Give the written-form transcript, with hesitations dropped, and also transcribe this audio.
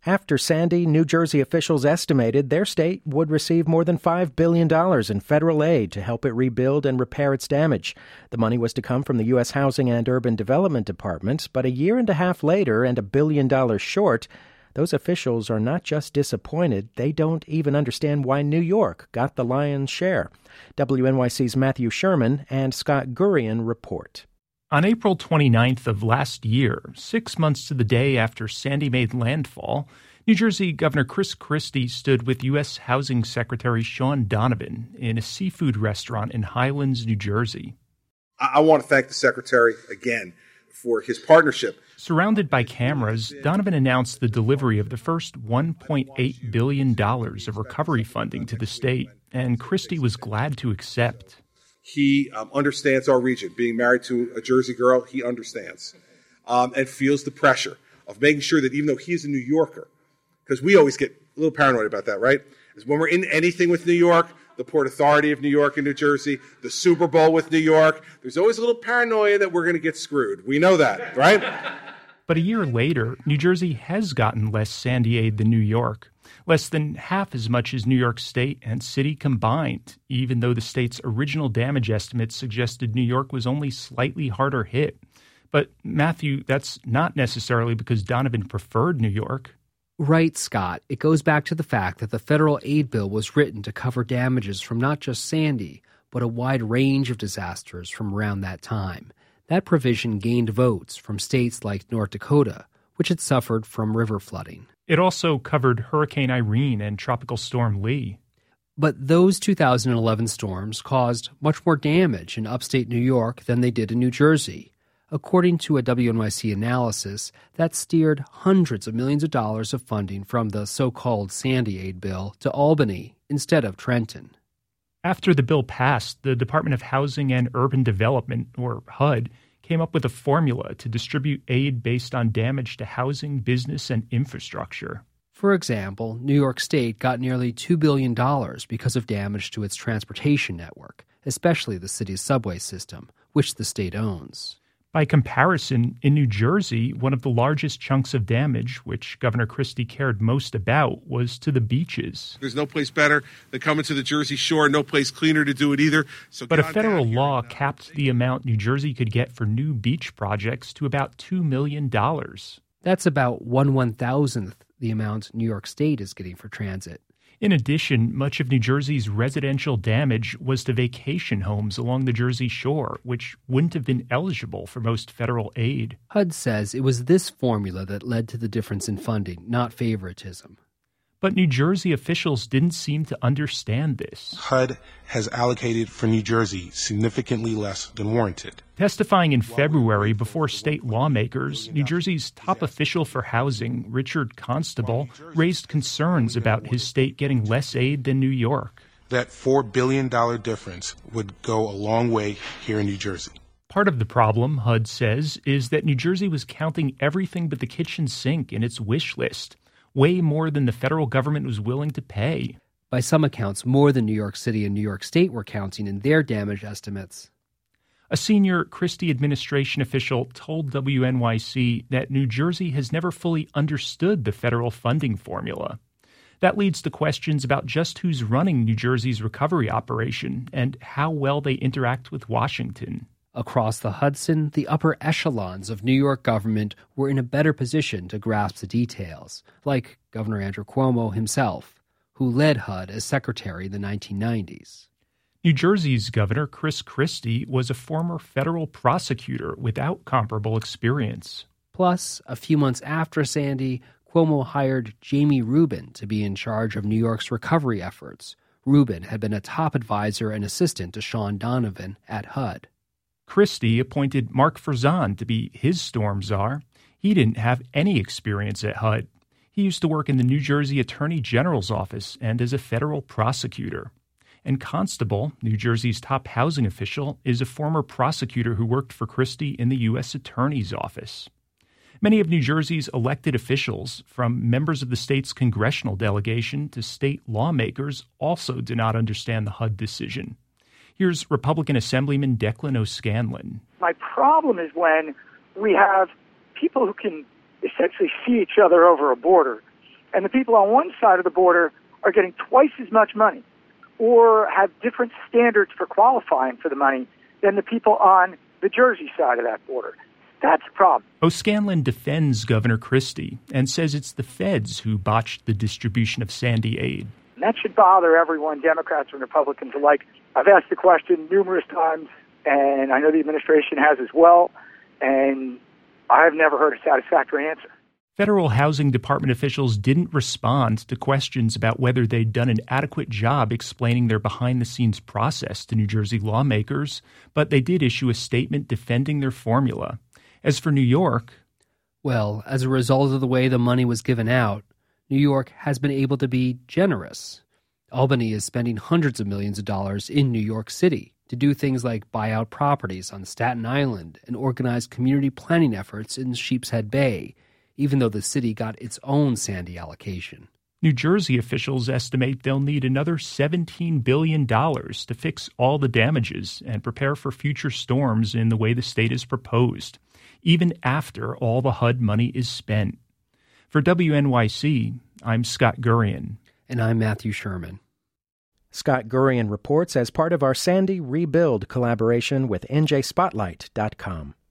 After Sandy, New Jersey officials estimated their state would receive more than $5 billion in federal aid to help it rebuild and repair its damage. The money was to come from the U.S. Housing and Urban Development Department, but a year and a half later and $1 billion short, those officials are not just disappointed, they don't even understand why New York got the lion's share. WNYC's Matthew Sherman and Scott Gurian report. On April 29th of last year, 6 months to the day after Sandy made landfall, New Jersey Governor Chris Christie stood with U.S. Housing Secretary Sean Donovan in a seafood restaurant in Highlands, New Jersey. I want to thank the Secretary again for his partnership. Surrounded by cameras, Donovan announced the delivery of the first $1.8 billion of recovery funding to the state, and Christie was glad to accept. He understands our region. Being married to a Jersey girl, he understands and feels the pressure of making sure that even though he's a New Yorker, because we always get a little paranoid about that, right? Is when we're in anything with New York, the Port Authority of New York and New Jersey, the Super Bowl with New York, there's always a little paranoia that we're going to get screwed. We know that, right? But a year later, New Jersey has gotten less Sandy aid than New York. Less than half as much as New York State and City combined, even though the state's original damage estimates suggested New York was only slightly harder hit. But, Matthew, that's not necessarily because Donovan preferred New York. Right, Scott. It goes back to the fact that the federal aid bill was written to cover damages from not just Sandy, but a wide range of disasters from around that time. That provision gained votes from states like North Dakota, which had suffered from river flooding. It also covered Hurricane Irene and Tropical Storm Lee. But those 2011 storms caused much more damage in upstate New York than they did in New Jersey. According to a WNYC analysis, that steered hundreds of millions of dollars of funding from the so-called Sandy Aid bill to Albany instead of Trenton. After the bill passed, the Department of Housing and Urban Development, or HUD, came up with a formula to distribute aid based on damage to housing, business, and infrastructure. For example, New York State got nearly $2 billion because of damage to its transportation network, especially the city's subway system, which the state owns. By comparison, in New Jersey, one of the largest chunks of damage, which Governor Christie cared most about, was to the beaches. There's no place better than coming to the Jersey Shore, no place cleaner to do it either. But a federal law capped the amount New Jersey could get for new beach projects to about $2 million. That's about 1/1000th the amount New York State is getting for transit. In addition, much of New Jersey's residential damage was to vacation homes along the Jersey Shore, which wouldn't have been eligible for most federal aid. HUD says it was this formula that led to the difference in funding, not favoritism. But New Jersey officials didn't seem to understand this. HUD has allocated for New Jersey significantly less than warranted. Testifying in February before state lawmakers, New Jersey's top official for housing, Richard Constable, raised concerns about his state getting less aid than New York. That $4 billion difference would go a long way here in New Jersey. Part of the problem, HUD says, is that New Jersey was counting everything but the kitchen sink in its wish list. Way more than the federal government was willing to pay. By some accounts, more than New York City and New York State were counting in their damage estimates. A senior Christie administration official told WNYC that New Jersey has never fully understood the federal funding formula. That leads to questions about just who's running New Jersey's recovery operation and how well they interact with Washington. Across the Hudson, the upper echelons of New York government were in a better position to grasp the details, like Governor Andrew Cuomo himself, who led HUD as secretary in the 1990s. New Jersey's Governor Chris Christie was a former federal prosecutor without comparable experience. Plus, a few months after Sandy, Cuomo hired Jamie Rubin to be in charge of New York's recovery efforts. Rubin had been a top advisor and assistant to Sean Donovan at HUD. Christie appointed Mark Farzan to be his storm czar. He didn't have any experience at HUD. He used to work in the New Jersey Attorney General's office and as a federal prosecutor. And Constable, New Jersey's top housing official, is a former prosecutor who worked for Christie in the U.S. Attorney's office. Many of New Jersey's elected officials, from members of the state's congressional delegation to state lawmakers, also do not understand the HUD decision. Here's Republican Assemblyman Declan O'Scanlan. My problem is when we have people who can essentially see each other over a border And the people on one side of the border are getting twice as much money or have different standards for qualifying for the money than the people on the Jersey side of that border. That's a problem. O'Scanlan defends Governor Christie and says it's the feds who botched the distribution of Sandy aid. And that should bother everyone, Democrats and Republicans alike. I've asked the question numerous times, and I know the administration has as well, and I have never heard a satisfactory answer. Federal Housing Department officials didn't respond to questions about whether they'd done an adequate job explaining their behind-the-scenes process to New Jersey lawmakers, but they did issue a statement defending their formula. As for New York, well, as a result of the way the money was given out, New York has been able to be generous. Albany is spending hundreds of millions of dollars in New York City to do things like buy out properties on Staten Island and organize community planning efforts in Sheepshead Bay, even though the city got its own Sandy allocation. New Jersey officials estimate they'll need another $17 billion to fix all the damages and prepare for future storms in the way the state has proposed, even after all the HUD money is spent. For WNYC, I'm Scott Gurian. And I'm Matthew Sherman. Scott Gurian reports as part of our Sandy Rebuild collaboration with NJSpotlight.com.